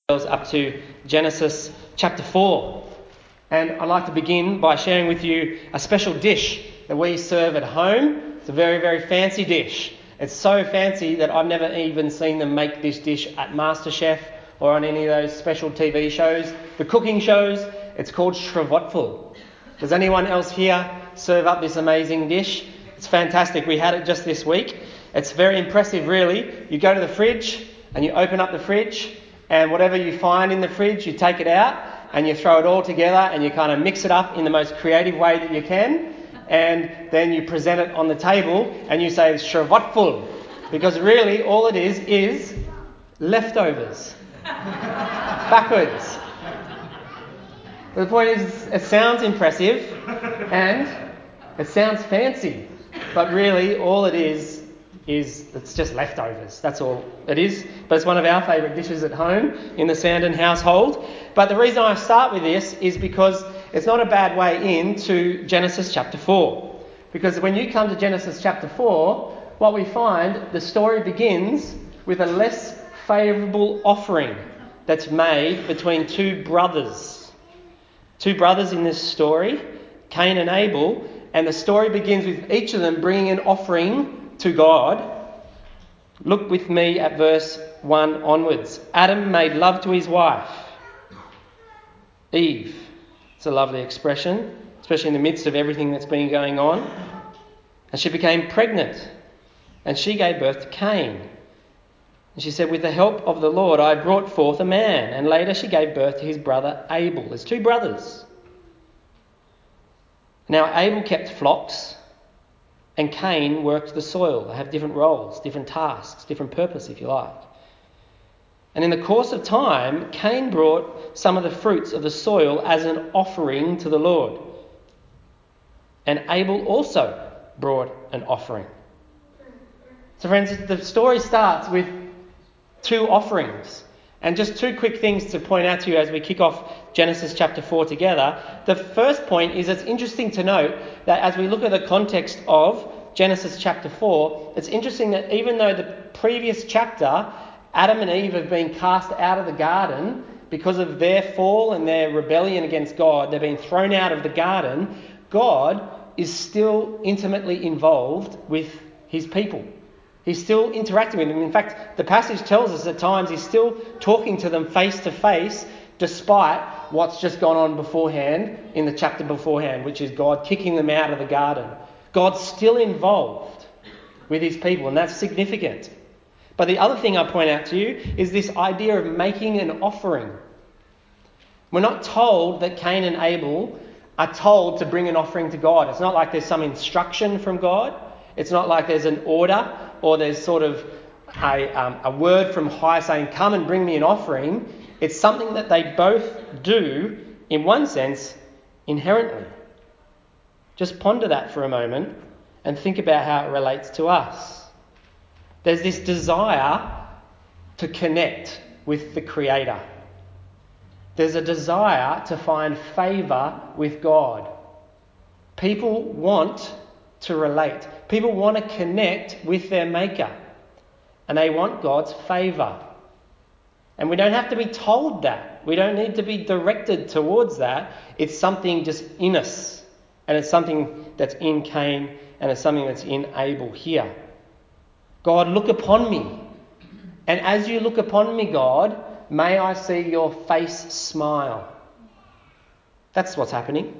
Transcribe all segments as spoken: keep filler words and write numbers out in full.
Up to Genesis chapter four. And I'd like to begin by sharing with you a special dish that we serve at home. It's a very, very fancy dish. It's so fancy that I've never even seen them make this dish at MasterChef or on any of those special T V shows, the cooking shows. It's called Shrevotful. Does anyone else here serve up this amazing dish? It's fantastic. We had it just this week. It's very impressive, really. You go to the fridge and you open up the fridge, and whatever you find in the fridge, you take it out and you throw it all together and you kind of mix it up in the most creative way that you can. And then you present it on the table and you say, Shrevotful. Because really all it is is leftovers. Backwards. The point is, it sounds impressive and it sounds fancy. But really all it is is it's just leftovers. That's all it is. But it's one of our favourite dishes at home in the Sandon household. But the reason I start with this is because it's not a bad way into Genesis chapter four. Because when you come to Genesis chapter four, what we find, the story begins with a less favourable offering that's made between two brothers. Two brothers in this story, Cain and Abel, and the story begins with each of them bringing an offering to God. Look with me at verse one onwards. Adam made love to his wife, Eve. It's a lovely expression, especially in the midst of everything that's been going on. And she became pregnant, and she gave birth to Cain. And she said, with the help of the Lord, I brought forth a man. And later she gave birth to his brother Abel. There's two brothers. Now Abel kept flocks, and Cain worked the soil. They have different roles, different tasks, different purpose, if you like. And in the course of time, Cain brought some of the fruits of the soil as an offering to the Lord. And Abel also brought an offering. So friends, the story starts with two offerings. And just two quick things to point out to you as we kick off Genesis chapter four together. The first point is it's interesting to note that as we look at the context of Genesis chapter four, it's interesting that even though the previous chapter, Adam and Eve have been cast out of the garden because of their fall and their rebellion against God, they've been thrown out of the garden, God is still intimately involved with his people. He's still interacting with them. In fact, the passage tells us at times he's still talking to them face to face, despite what's just gone on beforehand in the chapter beforehand, which is God kicking them out of the garden. God's still involved with his people, and that's significant. But the other thing I point out to you is this idea of making an offering. We're not told that Cain and Abel are told to bring an offering to God. It's not like there's some instruction from God. It's not like there's an order or there's sort of a, um, a word from high saying, come and bring me an offering. It's something that they both do, in one sense, inherently. Just ponder that for a moment and think about how it relates to us. There's this desire to connect with the Creator. There's a desire to find favour with God. People want to relate. People want to connect with their Maker. And they want God's favour. And we don't have to be told that. We don't need to be directed towards that. It's something just in us. And it's something that's in Cain and it's something that's in Abel here. God, look upon me. And as you look upon me, God, may I see your face smile. That's what's happening.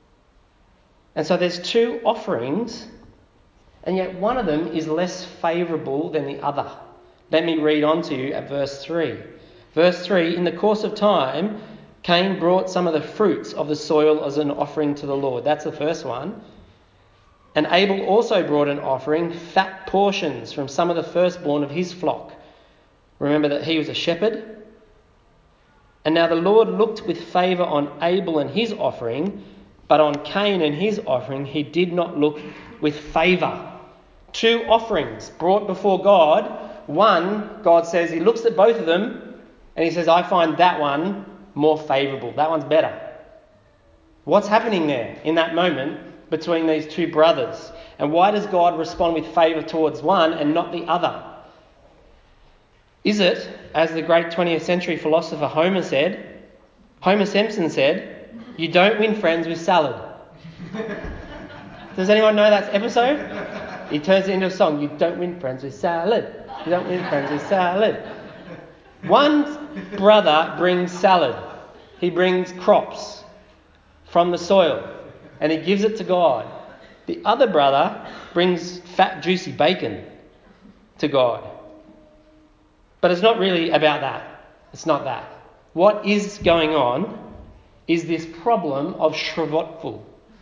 And so there's two offerings, and yet one of them is less favourable than the other. Let me read on to you at verse three. Verse three, in the course of time, Cain brought some of the fruits of the soil as an offering to the Lord. That's the first one. And Abel also brought an offering, fat portions from some of the firstborn of his flock. Remember that he was a shepherd. And now the Lord looked with favour on Abel and his offering, but on Cain and his offering he did not look with favour. Two offerings brought before God. One, God says he looks at both of them and he says, I find that one more favourable. That one's better. What's happening there in that moment between these two brothers? And why does God respond with favour towards one and not the other? Is it, as the great twentieth century philosopher Homer said, Homer Simpson said, you don't win friends with salad? Does anyone know that episode? He turns it into a song. You don't win friends with salad. You don't win friends with salad. One brother brings salad. He brings crops from the soil and he gives it to God. The other brother brings fat, juicy bacon to God. But it's not really about that. It's not that. What is going on is this problem of shravotful.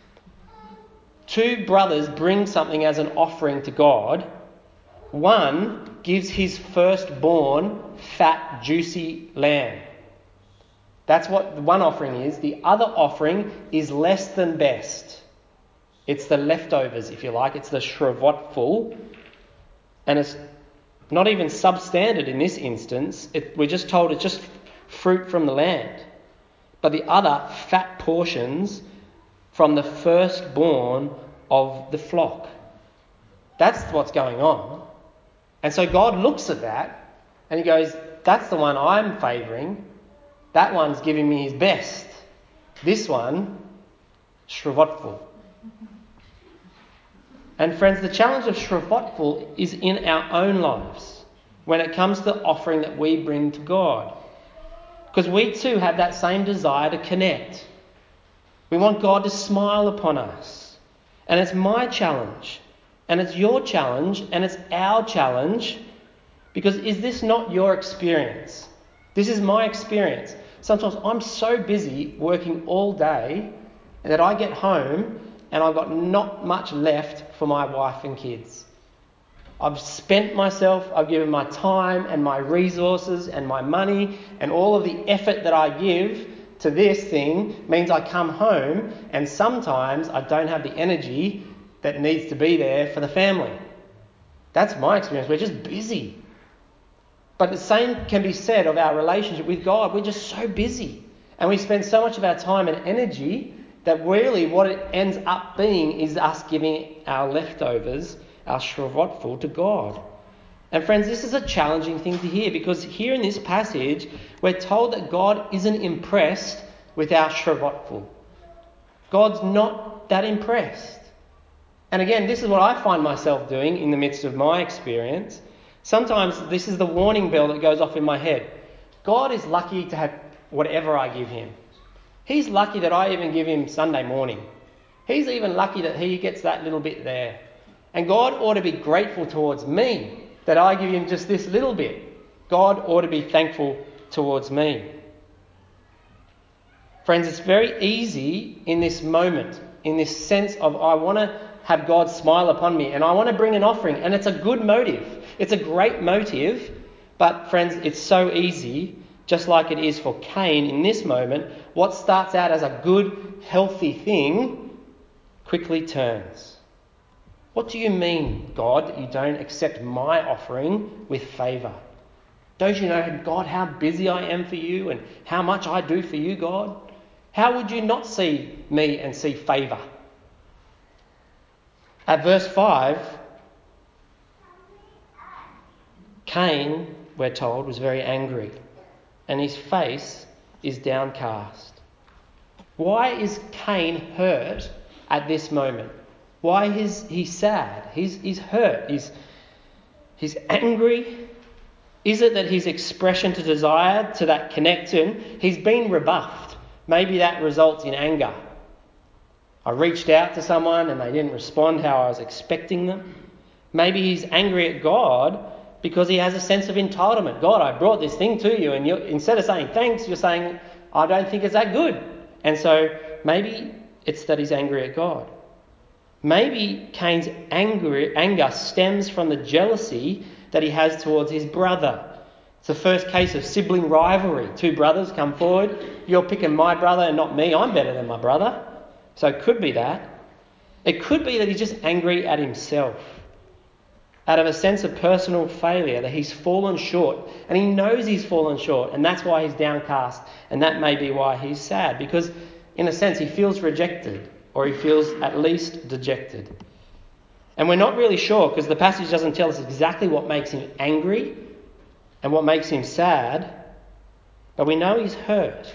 Two brothers bring something as an offering to God. One gives his firstborn fat, juicy lamb. That's what one offering is. The other offering is less than best. It's the leftovers, if you like. It's the shravotful. And it's not even substandard in this instance. It, we're just told it's just fruit from the land. But the other fat portions from the firstborn of the flock. That's what's going on. And so God looks at that and he goes, that's the one I'm favouring. That one's giving me his best. This one, shravotful. And friends, the challenge of shravotful is in our own lives when it comes to the offering that we bring to God. Because we too have that same desire to connect. We want God to smile upon us. And it's my challenge. And it's your challenge. And it's our challenge. Because is this not your experience? This is my experience. Sometimes I'm so busy working all day that I get home and I've got not much left for my wife and kids. I've spent myself, I've given my time and my resources and my money and all of the effort that I give to this thing means I come home and sometimes I don't have the energy that needs to be there for the family. That's my experience. We're just busy. But the same can be said of our relationship with God. We're just so busy and we spend so much of our time and energy that really what it ends up being is us giving our leftovers, our shravotful, to God. And friends, this is a challenging thing to hear because here in this passage, we're told that God isn't impressed with our shravotful. God's not that impressed. And again, this is what I find myself doing in the midst of my experience. Sometimes this is the warning bell that goes off in my head. God is lucky to have whatever I give him. He's lucky that I even give him Sunday morning. He's even lucky that he gets that little bit there. And God ought to be grateful towards me that I give him just this little bit. God ought to be thankful towards me. Friends, it's very easy in this moment, in this sense of I want to have God smile upon me and I want to bring an offering. And it's a good motive. It's a great motive. But friends, it's so easy, just like it is for Cain in this moment, what starts out as a good, healthy thing quickly turns. What do you mean, God, that you don't accept my offering with favour? Don't you know, God, how busy I am for you and how much I do for you, God? How would you not see me and see favour? At verse five, Cain, we're told, was very angry and his face is downcast. Why is Cain hurt at this moment? Why is he sad? He's, he's hurt. He's, he's angry. Is it that his expression to desire, to that connection, he's been rebuffed? Maybe that results in anger. I reached out to someone and they didn't respond how I was expecting them. Maybe he's angry at God because he has a sense of entitlement. God, I brought this thing to you and you instead of saying thanks, you're saying, I don't think it's that good. And so maybe it's that he's angry at God. Maybe Cain's anger, anger stems from the jealousy that he has towards his brother. It's the first case of sibling rivalry. Two brothers come forward. You're picking my brother and not me. I'm better than my brother. So it could be that. It could be that he's just angry at himself, out of a sense of personal failure, that he's fallen short. And he knows he's fallen short. And that's why he's downcast. And that may be why he's sad. Because in a sense, he feels rejected. Or he feels at least dejected. And we're not really sure because the passage doesn't tell us exactly what makes him angry and what makes him sad, but we know he's hurt.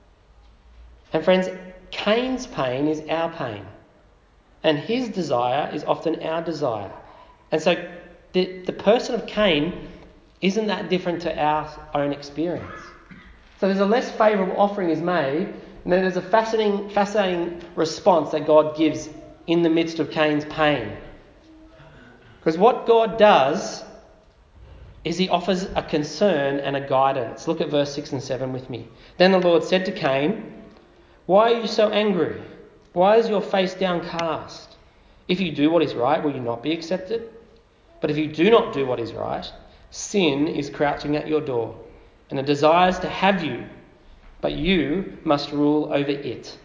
And friends, Cain's pain is our pain, and his desire is often our desire. And so the, the person of Cain isn't that different to our own experience. So there's a less favourable offering is made, and then there's a fascinating, fascinating response that God gives in the midst of Cain's pain. Because what God does is he offers a concern and a guidance. Look at verse six and seven with me. Then the Lord said to Cain, "Why are you so angry? Why is your face downcast? If you do what is right, will you not be accepted? But if you do not do what is right, sin is crouching at your door, and it desires to have you, but you must rule over it."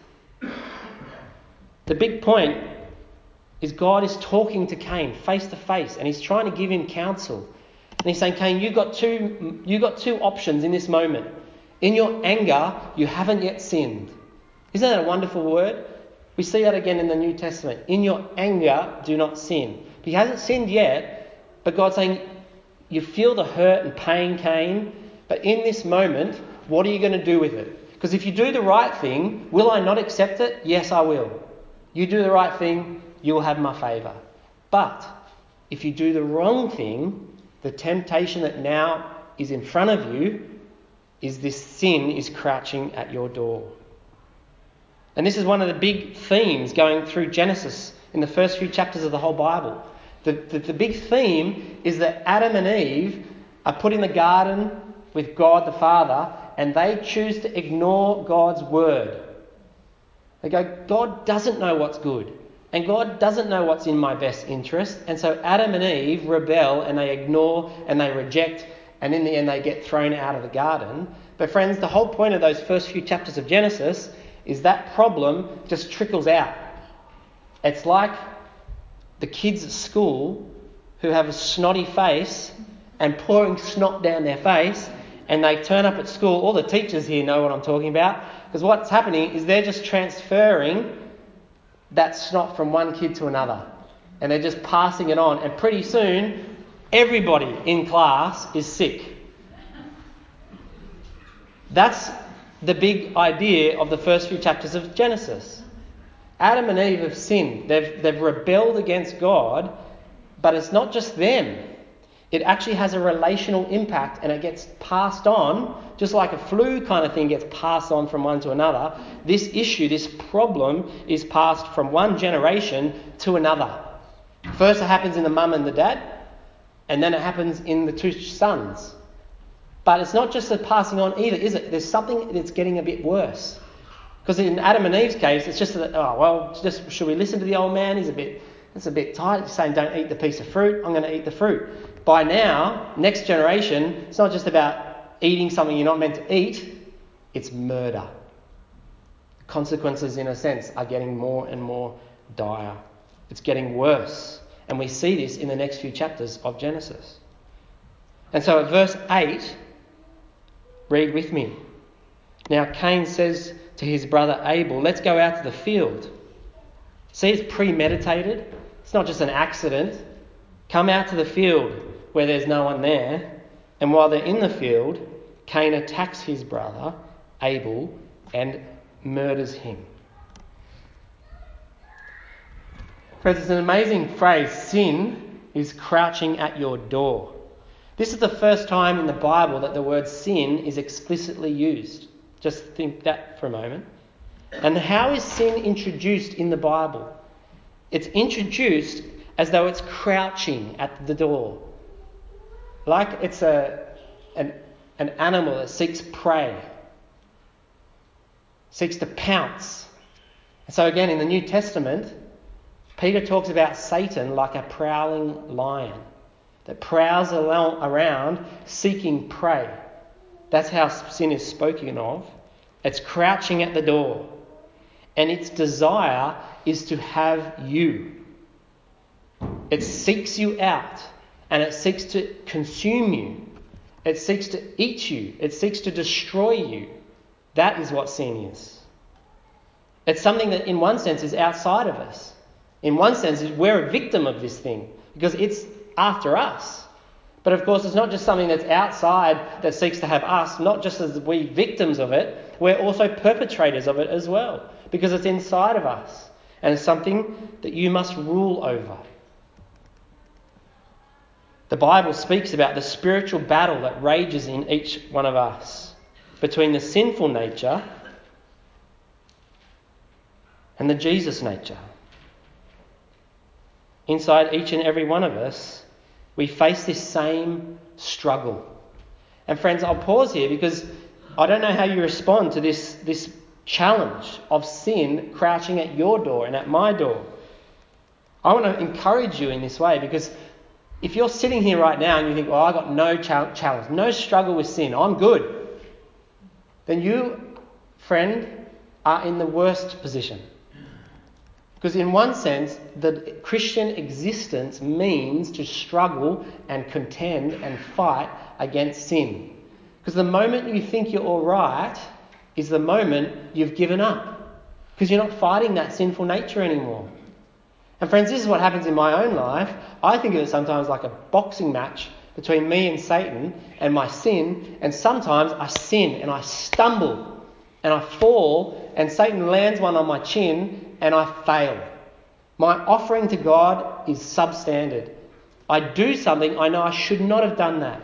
The big point is God is talking to Cain face to face, and he's trying to give him counsel. And he's saying, Cain, you've got two, you've got two options in this moment. In your anger, you haven't yet sinned. Isn't that a wonderful word? We see that again in the New Testament. In your anger, do not sin. He hasn't sinned yet, but God's saying, you feel the hurt and pain, Cain, but in this moment, what are you going to do with it? Because if you do the right thing, will I not accept it? Yes, I will. You do the right thing, you will have my favour. But if you do the wrong thing, the temptation that now is in front of you is this sin is crouching at your door. And this is one of the big themes going through Genesis in the first few chapters of the whole Bible. The, the, the big theme is that Adam and Eve are put in the garden with God the Father, and they choose to ignore God's word. They go, God doesn't know what's good, and God doesn't know what's in my best interest. And so Adam and Eve rebel, and they ignore, and they reject, and in the end they get thrown out of the garden. But friends, the whole point of those first few chapters of Genesis is that problem just trickles out. It's like the kids at school who have a snotty face and pouring snot down their face, and they turn up at school. All the teachers here know what I'm talking about, because what's happening is they're just transferring that snot from one kid to another, and they're just passing it on, and pretty soon everybody in class is sick. That's the big idea of the first few chapters of Genesis. Adam and Eve have sinned. They've, they've rebelled against God, but it's not just them. It actually has a relational impact, and it gets passed on, just like a flu kind of thing gets passed on from one to another. This issue, this problem, is passed from one generation to another. First it happens in the mum and the dad, and then it happens in the two sons. But it's not just the passing on either, is it? There's something that's getting a bit worse. Because in Adam and Eve's case, it's just that, oh, well, just should we listen to the old man? He's a bit, it's a bit tight. He's saying, don't eat the piece of fruit. I'm going to eat the fruit. By now, next generation, it's not just about eating something you're not meant to eat. It's murder. The consequences, in a sense, are getting more and more dire. It's getting worse. And we see this in the next few chapters of Genesis. And so at verse eight, read with me. Now Cain says to his brother Abel, let's go out to the field. See, it's premeditated. It's not just an accident. Come out to the field where there's no one there. And while they're in the field, Cain attacks his brother Abel and murders him. Friends, it's an amazing phrase. Sin is crouching at your door. This is the first time in the Bible that the word sin is explicitly used. Just think that for a moment. And how is sin introduced in the Bible? It's introduced as though it's crouching at the door. Like it's a an, an animal that seeks prey. Seeks to pounce. And so again, in the New Testament, Peter talks about Satan like a prowling lion that prowls around seeking prey. That's how sin is spoken of. It's crouching at the door. And its desire is to have you. It seeks you out, and it seeks to consume you. It seeks to eat you. It seeks to destroy you. That is what sin is. It's something that in one sense is outside of us. In one sense, we're a victim of this thing because it's after us. But of course, it's not just something that's outside that seeks to have us, not just as we victims of it, we're also perpetrators of it as well, because it's inside of us and it's something that you must rule over. The Bible speaks about the spiritual battle that rages in each one of us between the sinful nature and the Jesus nature. Inside each and every one of us, we face this same struggle. And friends, I'll pause here because I don't know how you respond to this, this challenge of sin crouching at your door and at my door. I want to encourage you in this way, because if you're sitting here right now and you think, well, I've got no challenge, no struggle with sin, I'm good, then you, friend, are in the worst position. Because in one sense, the Christian existence means to struggle and contend and fight against sin. Because the moment you think you're all right is the moment you've given up. Because you're not fighting that sinful nature anymore. And friends, this is what happens in my own life. I think of it sometimes like a boxing match between me and Satan and my sin. And sometimes I sin and I stumble and I fall and Satan lands one on my chin and I fail. My offering to God is substandard. I do something I know I should not have done that.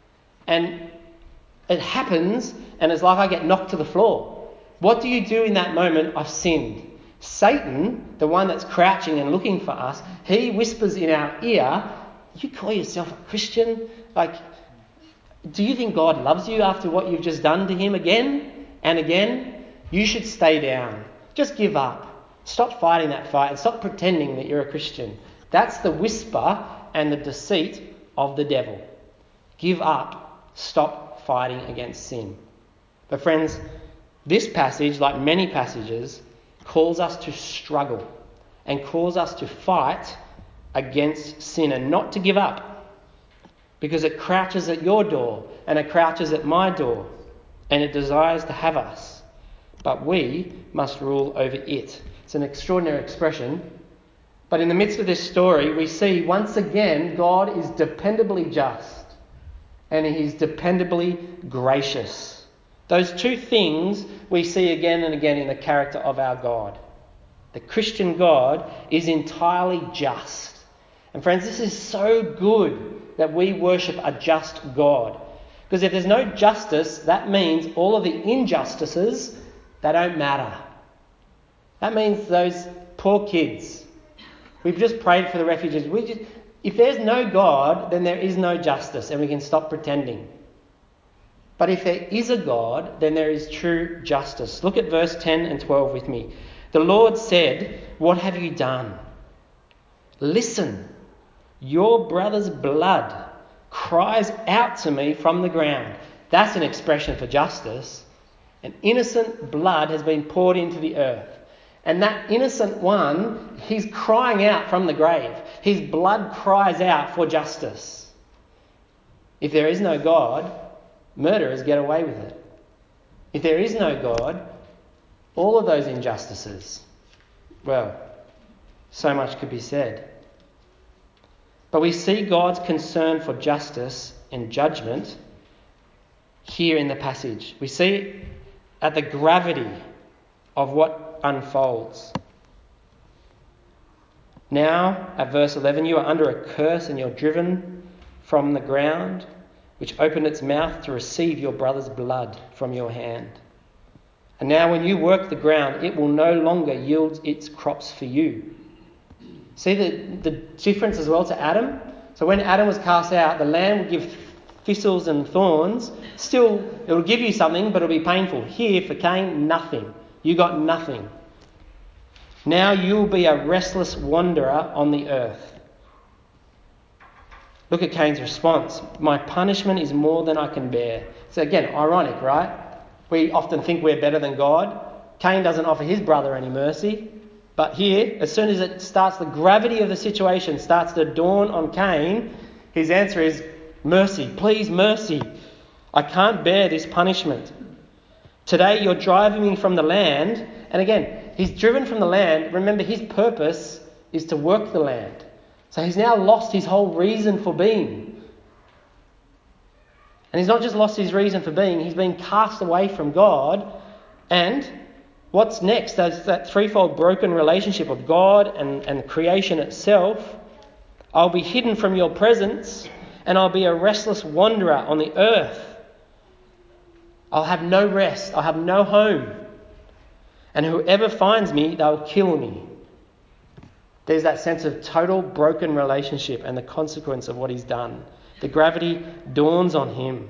And it happens and it's like I get knocked to the floor. What do you do in that moment? I've sinned. Satan, the one that's crouching and looking for us, he whispers in our ear, you call yourself a Christian? Like, do you think God loves you after what you've just done to him again and again? You should stay down. Just give up. Stop fighting that fight and stop pretending that you're a Christian. That's the whisper and the deceit of the devil. Give up. Stop fighting against sin. But friends, this passage, like many passages, calls us to struggle and calls us to fight against sin and not to give up, because it crouches at your door and it crouches at my door and it desires to have us. But we must rule over it. It's an extraordinary expression. But in the midst of this story, we see once again God is dependably just and he's dependably gracious. Those two things we see again and again in the character of our God. The Christian God is entirely just. And friends, this is so good that we worship a just God. Because if there's no justice, that means all of the injustices, they don't matter. That means those poor kids. We've just prayed for the refugees. We just, if there's no God, then there is no justice and we can stop pretending. But if there is a God, then there is true justice. Look at verse ten and twelve with me. The Lord said, "What have you done? Listen, your brother's blood cries out to me from the ground." That's an expression for justice. An innocent blood has been poured into the earth. And that innocent one, he's crying out from the grave. His blood cries out for justice. If there is no God, murderers get away with it. If there is no God, all of those injustices, well, so much could be said. But we see God's concern for justice and judgment here in the passage. We see it at the gravity of what unfolds. Now, at verse eleven, you are under a curse and you're driven from the ground, which opened its mouth to receive your brother's blood from your hand. And now when you work the ground, it will no longer yield its crops for you. See the, the difference as well to Adam? So when Adam was cast out, the land would give thistles and thorns. Still, it will give you something, but it'll be painful. Here, for Cain, nothing. You got nothing. Now you'll be a restless wanderer on the earth. Look at Cain's response. My punishment is more than I can bear. So again, ironic, right? We often think we're better than God. Cain doesn't offer his brother any mercy. But here, as soon as it starts, the gravity of the situation starts to dawn on Cain, his answer is, mercy, please, mercy. I can't bear this punishment. Today you're driving me from the land. And again, he's driven from the land. Remember, his purpose is to work the land. So he's now lost his whole reason for being. And he's not just lost his reason for being, he's been cast away from God. And what's next? There's that threefold broken relationship of God and, and creation itself. I'll be hidden from your presence, and I'll be a restless wanderer on the earth. I'll have no rest. I'll have no home. And whoever finds me, they'll kill me. There's that sense of total broken relationship and the consequence of what he's done. The gravity dawns on him.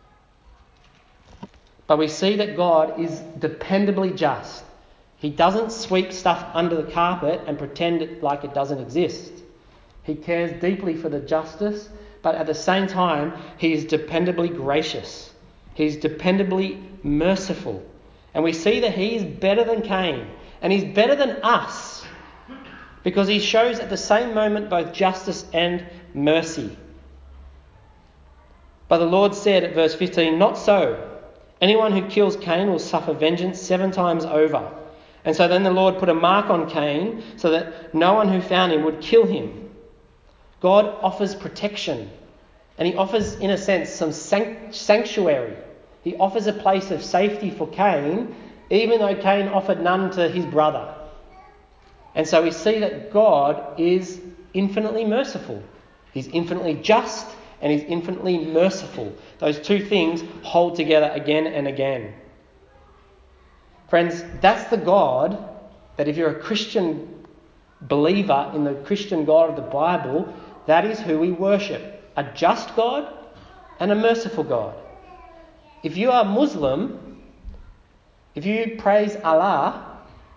But we see that God is dependably just. He doesn't sweep stuff under the carpet and pretend it like it doesn't exist. He cares deeply for the justice, but at the same time, he is dependably gracious. He's dependably merciful. And we see that he is better than Cain, and he's better than us, because he shows at the same moment both justice and mercy. But the Lord said at verse fifteen, "Not so. Anyone who kills Cain will suffer vengeance seven times over." And so then the Lord put a mark on Cain so that no one who found him would kill him. God offers protection, and he offers, in a sense, some sanctuary. He offers a place of safety for Cain, even though Cain offered none to his brother. And so we see that God is infinitely merciful. He's infinitely just, and he's infinitely merciful. Those two things hold together again and again. Friends, that's the God that if you're a Christian believer in the Christian God of the Bible, that is who we worship. A just God and a merciful God. If you are Muslim, if you praise Allah,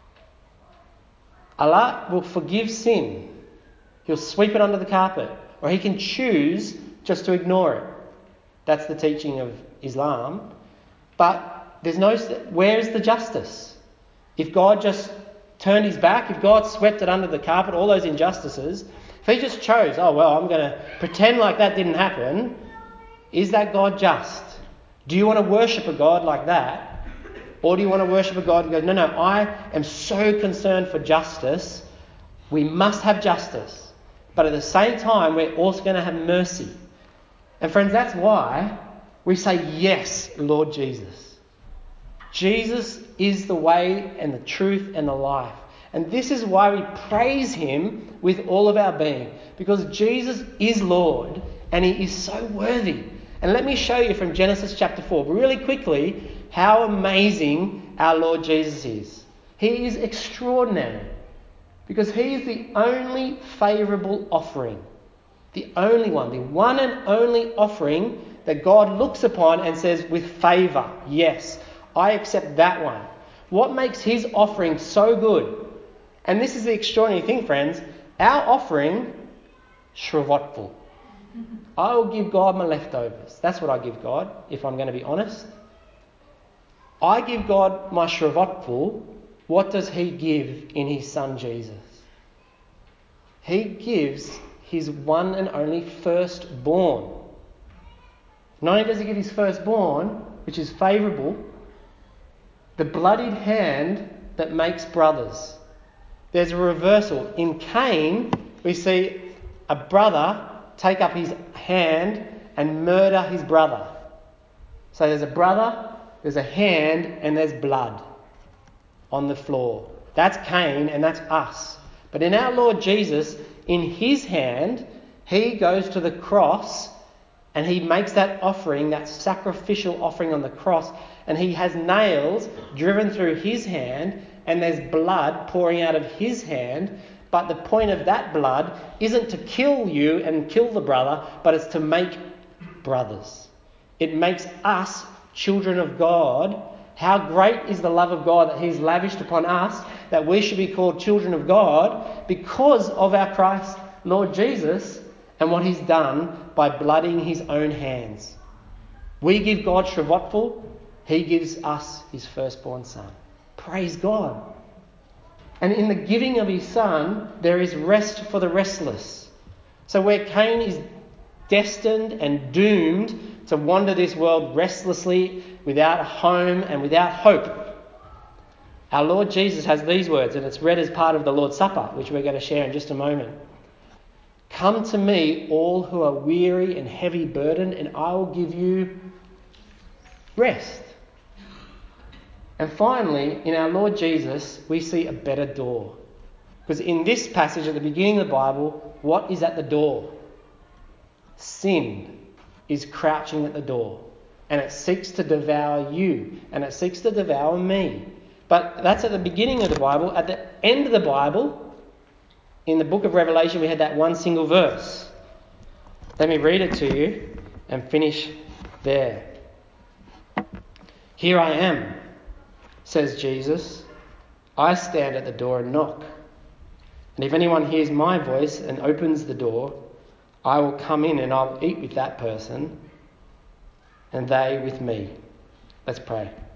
Allah will forgive sin. He'll sweep it under the carpet. Or he can choose just to ignore it. That's the teaching of Islam. But there's no... Where is the justice? If God just turned his back, if God swept it under the carpet, all those injustices, if he just chose, oh, well, I'm going to pretend like that didn't happen, is that God just? Do you want to worship a God like that? Or do you want to worship a God who goes, no, no, I am so concerned for justice. We must have justice. But at the same time, we're also going to have mercy. And friends, that's why we say, yes, Lord Jesus. Jesus is the way and the truth and the life. And this is why we praise him with all of our being. Because Jesus is Lord and he is so worthy. And let me show you from Genesis chapter four, really quickly, how amazing our Lord Jesus is. He is extraordinary. Because he is the only favourable offering. The only one, the one and only offering that God looks upon and says with favour, yes, I accept that one. What makes his offering so good? And this is the extraordinary thing, friends. Our offering, shravotful. I will give God my leftovers. That's what I give God, if I'm going to be honest. I give God my shravotful. What does he give in his son Jesus? He gives his one and only firstborn. Not only does he give his firstborn, which is favourable, the bloodied hand that makes brothers. There's a reversal. In Cain, we see a brother take up his hand and murder his brother. So there's a brother, there's a hand, and there's blood on the floor. That's Cain, and that's us. But in our Lord Jesus, in his hand, he goes to the cross and he makes that offering, that sacrificial offering on the cross, and he has nails driven through his hand, and there's blood pouring out of his hand. But the point of that blood isn't to kill you and kill the brother, but it's to make brothers. It makes us children of God. How great is the love of God that he's lavished upon us, that we should be called children of God because of our Christ, Lord Jesus, and what he's done by blooding his own hands. We give God shravotful, he gives us his firstborn son. Praise God. And in the giving of his son, there is rest for the restless. So where Cain is destined and doomed to wander this world restlessly, without a home and without hope, our Lord Jesus has these words, and it's read as part of the Lord's Supper, which we're going to share in just a moment. Come to me, all who are weary and heavy burdened, and I will give you Rest. And finally, in our Lord Jesus, we see a better door. Because in this passage at the beginning of the Bible, what is at the door? Sin is crouching at the door. And it seeks to devour you. And it seeks to devour me. But that's at the beginning of the Bible. At the end of the Bible, in the book of Revelation, we had that one single verse. Let me read it to you and finish there. Here I am, says Jesus. I stand at the door and knock. And if anyone hears my voice and opens the door, I will come in and I will eat with that person and they with me. Let's pray.